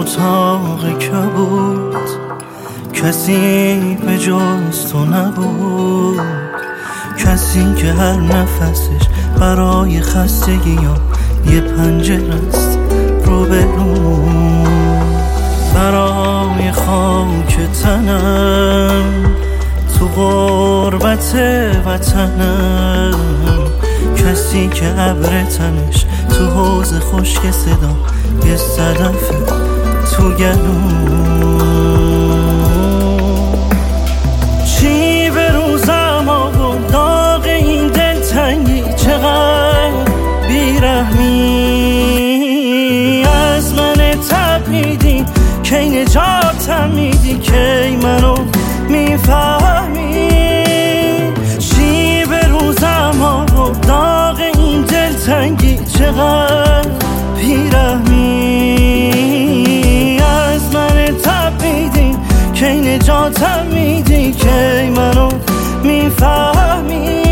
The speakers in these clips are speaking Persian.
اتاق کبود کسی به جز تو نبود، کسی که هر نفسش برای خستگی یا یه پنجره است رو به رو. برای خاک تنم تو غربت وطنم، کسی که ابر تنش تو حوض خشک صدا یه صدف تو گلوم. چی به روزم آورد داغ این دلتنگی، چقدر بیرحمی از من تپیدی، کی نجاتم میدی، کی منو میفهمی. چی به روزم آورد داغ این دلتنگی، چقدر بیرحمی از من تپیدی، کی نجاتم میدی، کی منو میفهمی.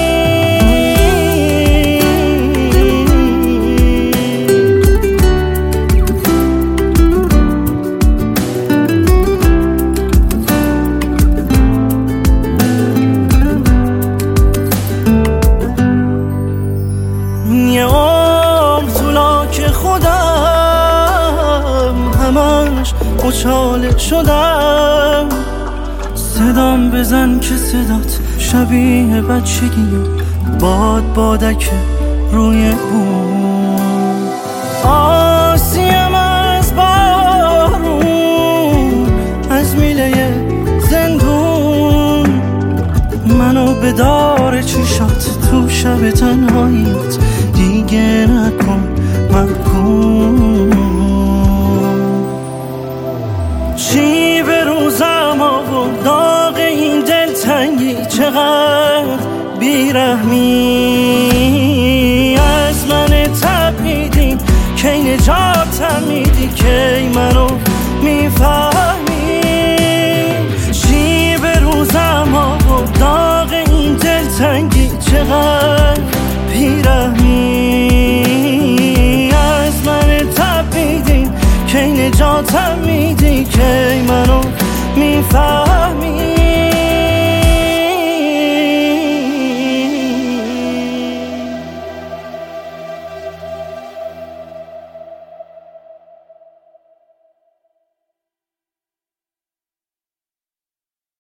یه عمر تو لاک خودم همش مچاله شدم، صدام بزن که صدات شبیه بچگی باد بادک روی بوم. آسیم از بارون از میله زندون، منو به دار چشات تو شب تنهاییت دیگه نکن محکوم. چی به روزم آورد داغ این دلتنگی، چقدر بیرحمی از من تپیدی، کی نجاتم میدی، کی منو میفهمی. چی به روزم آورد داغ این دلتنگی، چقدر بیرحمی از من تپیدی، کی نجاتم میدی، کی منو میفهمی.